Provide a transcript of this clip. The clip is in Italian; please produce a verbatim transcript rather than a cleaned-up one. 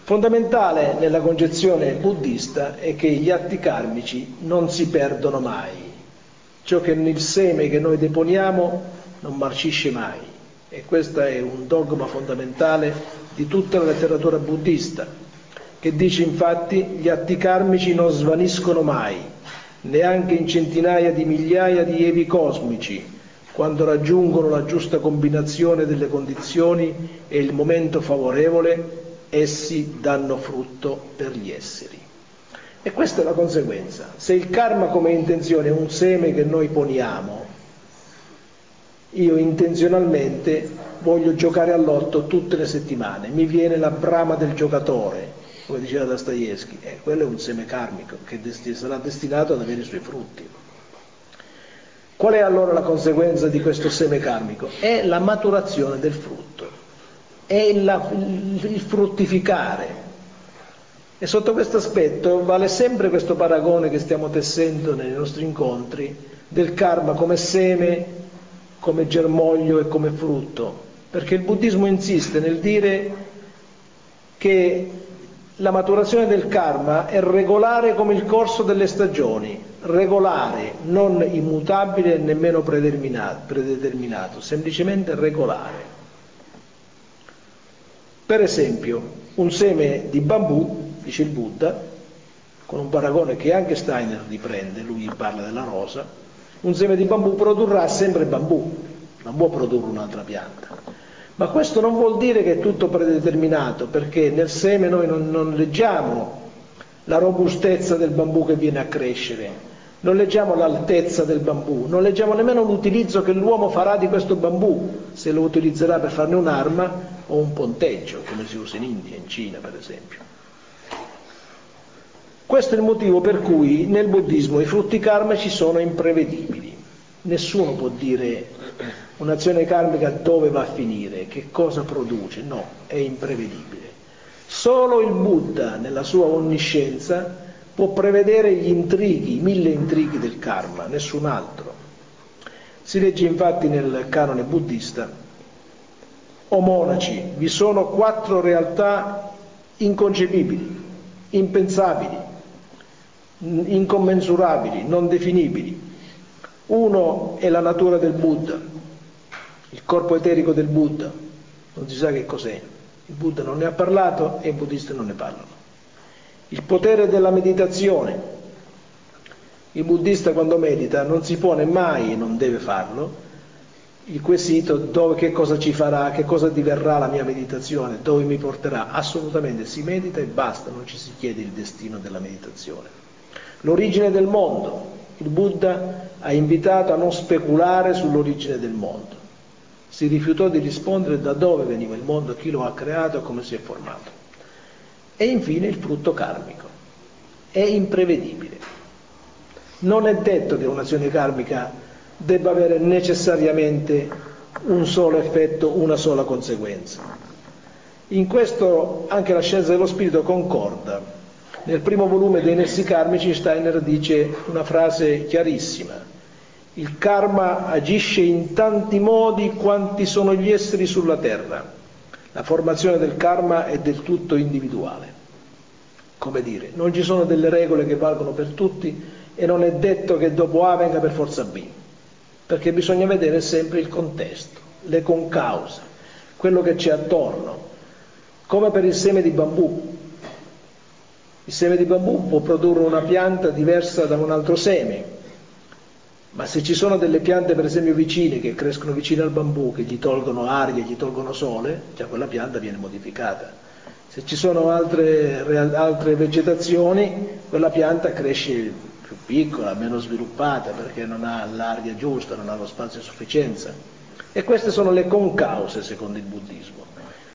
Fondamentale nella concezione buddista è che gli atti karmici non si perdono mai. Ciò che nel seme che noi deponiamo non marcisce mai. E questo è un dogma fondamentale di tutta la letteratura buddista, che dice infatti gli atti karmici non svaniscono mai, neanche in centinaia di migliaia di evi cosmici, quando raggiungono la giusta combinazione delle condizioni e il momento favorevole, essi danno frutto per gli esseri. E questa è la conseguenza. Se il karma come intenzione è un seme che noi poniamo, io intenzionalmente voglio giocare all'otto tutte le settimane, mi viene la brama del giocatore, come diceva Dostoevskij, e quello è un seme karmico che sarà destinato ad avere i suoi frutti. Qual è allora la conseguenza di questo seme karmico? È la maturazione del frutto, è la, il fruttificare. E sotto questo aspetto vale sempre questo paragone che stiamo tessendo nei nostri incontri del karma come seme, come germoglio e come frutto, perché il buddismo insiste nel dire che la maturazione del karma è regolare come il corso delle stagioni, regolare, non immutabile e nemmeno predeterminato, semplicemente regolare. Per esempio, un seme di bambù, dice il Buddha, con un paragone che anche Steiner riprende, lui parla della rosa, un seme di bambù produrrà sempre bambù, non può produrre un'altra pianta. Ma questo non vuol dire che è tutto predeterminato, perché nel seme noi non, non leggiamo la robustezza del bambù che viene a crescere, non leggiamo l'altezza del bambù, non leggiamo nemmeno l'utilizzo che l'uomo farà di questo bambù, se lo utilizzerà per farne un'arma o un ponteggio, come si usa in India, in Cina per esempio. Questo è il motivo per cui nel buddismo i frutti karmici sono imprevedibili. Nessuno può dire un'azione karmica dove va a finire, che cosa produce, no, è imprevedibile. Solo il Buddha, nella sua onniscienza, può prevedere gli intrighi, i mille intrighi del karma, nessun altro. Si legge infatti nel canone buddista: o monaci, vi sono quattro realtà inconcepibili, impensabili, incommensurabili, non definibili. Uno è la natura del Buddha, il corpo eterico del Buddha, non si sa che cos'è. Il Buddha non ne ha parlato e i buddisti non ne parlano. Il potere della meditazione. Il buddista quando medita non si pone mai, e non deve farlo, il quesito dove, che cosa ci farà, che cosa diverrà la mia meditazione, dove mi porterà. Assolutamente si medita e basta, non ci si chiede il destino della meditazione. L'origine del mondo. Il Buddha ha invitato a non speculare sull'origine del mondo. Si rifiutò di rispondere da dove veniva il mondo, chi lo ha creato e come si è formato. E infine il frutto karmico. È imprevedibile. Non è detto che un'azione karmica debba avere necessariamente un solo effetto, una sola conseguenza. In questo anche la scienza dello spirito concorda. Nel primo volume dei Nessi karmici Steiner dice una frase chiarissima: il karma agisce in tanti modi quanti sono gli esseri sulla terra. La formazione del karma è del tutto individuale. Come dire, non ci sono delle regole che valgono per tutti e non è detto che dopo A venga per forza B, perché bisogna vedere sempre il contesto, le concause, quello che c'è attorno, come per il seme di bambù. Il seme di bambù può produrre una pianta diversa da un altro seme, ma se ci sono delle piante per esempio vicine che crescono vicine al bambù, che gli tolgono aria, gli tolgono sole, già quella pianta viene modificata. Se ci sono altre, altre vegetazioni, quella pianta cresce più piccola, meno sviluppata, perché non ha l'aria giusta, non ha lo spazio a sufficienza. E queste sono le concause secondo il buddismo.